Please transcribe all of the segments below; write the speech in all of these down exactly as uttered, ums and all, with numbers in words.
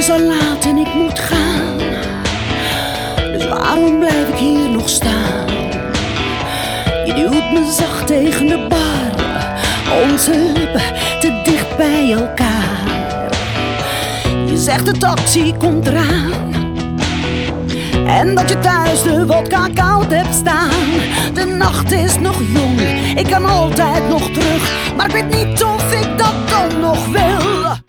is al laat en ik moet gaan, dus waarom blijf ik hier nog staan? Je duwt me zacht tegen de bar, onze lippen te dicht bij elkaar. Je zegt de taxi komt eraan en dat je thuis de wodka koud hebt staan. De nacht is nog jong, ik kan altijd nog terug, maar ik weet niet of ik dat dan nog wil.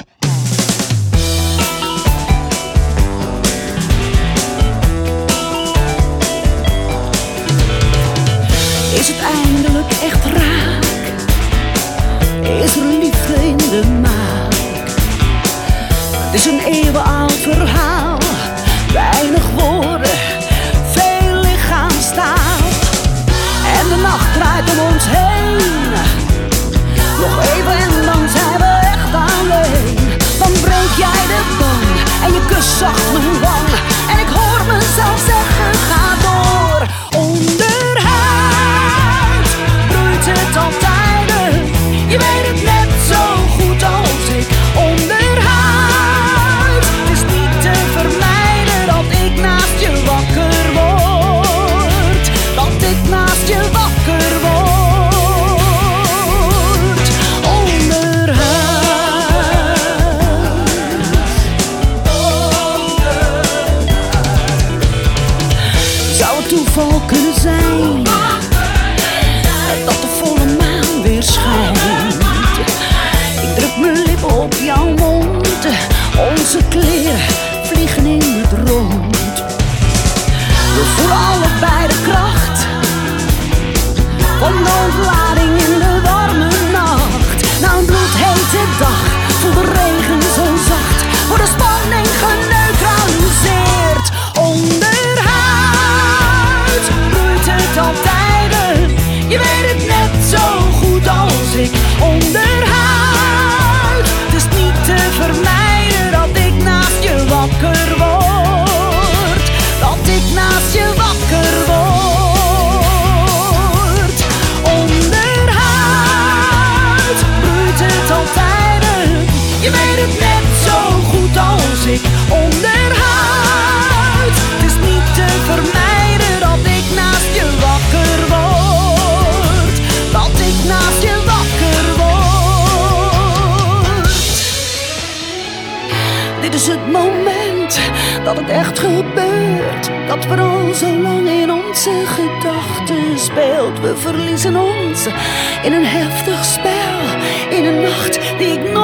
Is het eindelijk echt raak? Is er liefde in de maak? Het is een eeuwenoud verhaal, weinig woorden, veel lichaamstaal. En de nacht draait om ons heen, nog even en dan zijn we echt alleen. Dan breek jij de band en je kust zacht mijn wang, en ik hoor mezelf zeggen ga door. Onderhuid broeit het al tijden, je weet het net zo goed als ik. Onderhuid, het is niet te vermijden dat ik naast je wakker word, dat ik naast je wakker word. Onderhuid. Zou het toeval kunnen zijn dat de volle maan weer schijnt? Ik druk mijn lippen op jouw mond, onze kleren vliegen in het rond. We voelen allebei de kracht van de ontlading in de warme nacht. Na een bloedhete dag voel de regen zo zacht, wordt de spanning geneutraliseerd. Onderhuid broeit het al tijden, je weet het net zo goed als ik. Onderhuid, het is niet te vermijden dat ik naast je wakker word, dat ik naast je wakker word. Onderhuid broeit het al tijden, je weet het net zo goed als ik. Onderhuid, het is niet te vermijden dat ik naast je wakker word, dat ik naast je wakker word. Dit is het moment dat het echt gebeurt, dat we al zo lang in onze gedachten speelt. We verliezen ons in een heftig spel, in een nacht die ik